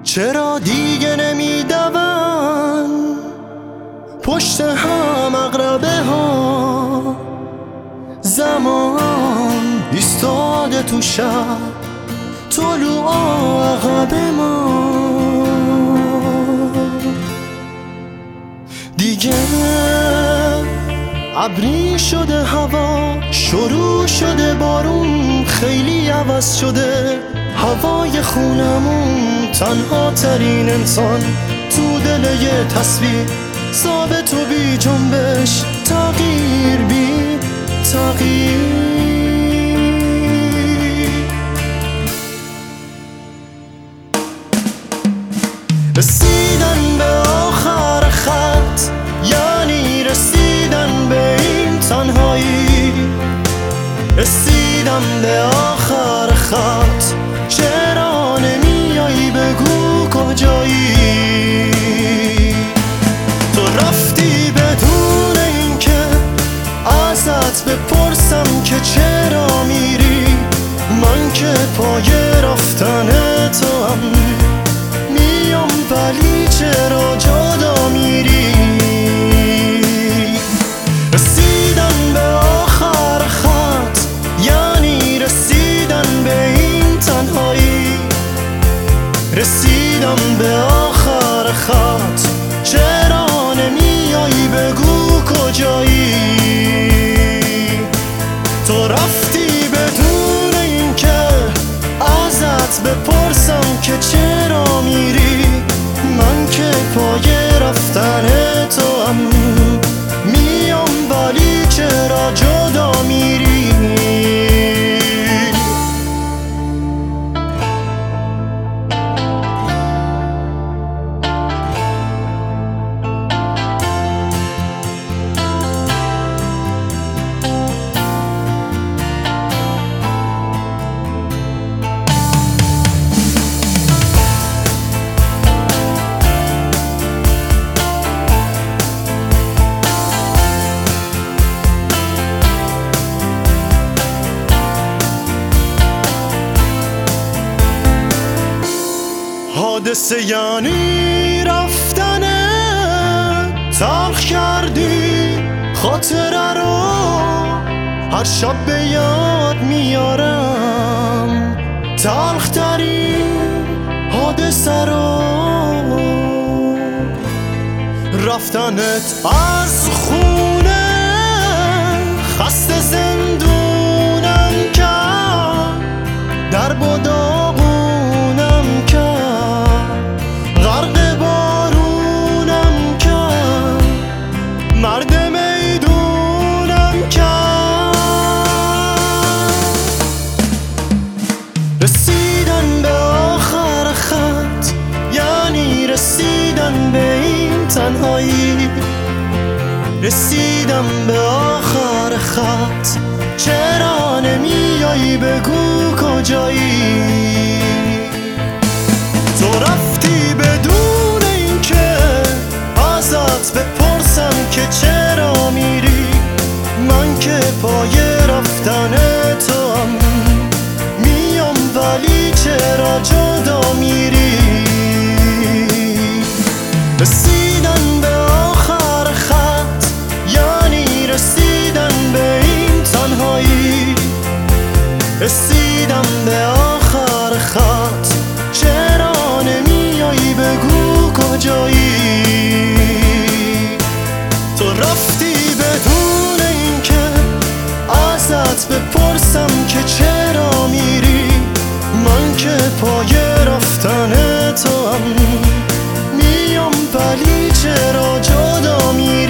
چرا دیگه نمیدون پشت هم عقربه ها؟ زمان ایستاده تو شب، طلوع عقب ما. دیگه ابری شده هوا، شروع شده بارون، خیلی عوض شده هوای خونمون. تنها ترین انسان تو دل یه تصویر، ثابت و بی جنبش، تغییر بی تغییر. رسیدن به آخر خط یعنی رسیدن به این تنهایی. رسیدم به آخر خط، چرا نمیایی بگو کجایی؟ تو رفتی بدون اینکه ازت بپرسم که چرا میری. من که پای رفتن تو هم میام، ولی چرا جدا میری؟ رسیدن به آخر خط یعنی رسیدن به این تنهایی. رسیدم به آخر خط، چرا نمیایی بگو کجایی؟ تو رفتی بدون اینکه ازت بپرسم که چرا میری. من که پای رفتن تو هم میام، ولی چرا جدا میری؟ حادثه یعنی رفتنه، تلخ کردی خاطره رو. هر شب به یاد میارم تلخ ترین حادثه رو. رفتنت از خونه خسته زندونم کرد، در داغونم کرد، غرق بارونم کرد، مرد میدونم کرد. رسیدن به آخر خط یعنی رسیدن به این تنهایی. رسیدم به آخر خط، چرا نمیایی بگو کجایی؟ تو رفتی بدون اینکه ازت بپرسم که چرا میری. من که پای رفتن تو هم میام، ولی چرا جدا میری؟ رسیدن به آخر خط یعنی رسیدن به این تنهایی. رسیدم به آخر خط، چرا نمیایی بگو کجایی؟ تو رفتی بدون اینکه ازت بپرسم که چرا میری. من که پای رفتن تو هم میام، ولی چرا جدا میری؟